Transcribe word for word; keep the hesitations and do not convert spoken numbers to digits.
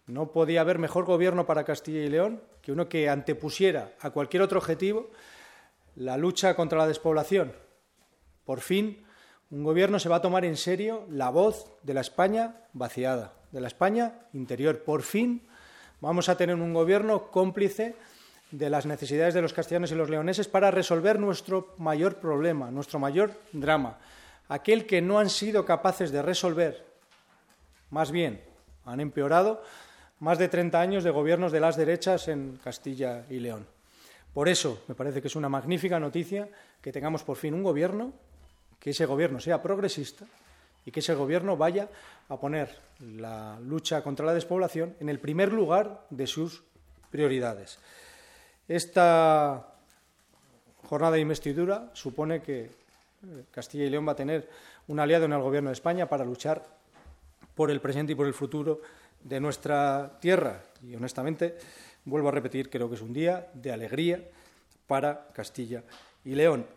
No podía haber mejor gobierno para Castilla y León que uno que antepusiera a cualquier otro objetivo la lucha contra la despoblación. Por fin, un gobierno se va a tomar en serio la voz de la España vaciada, de la España interior. Por fin vamos a tener un gobierno cómplice de las necesidades de los castellanos y los leoneses para resolver nuestro mayor problema, nuestro mayor drama, aquel que no han sido capaces de resolver, más bien han empeorado más de treinta años de gobiernos de las derechas en Castilla y León. Por eso me parece que es una magnífica noticia que tengamos por fin un gobierno, que ese gobierno sea progresista y que ese gobierno vaya a poner la lucha contra la despoblación en el primer lugar de sus prioridades. Esta jornada de investidura supone que Castilla y León va a tener un aliado en el Gobierno de España para luchar por el presente y por el futuro de nuestra tierra. Y, honestamente, vuelvo a repetir, creo que es un día de alegría para Castilla y León.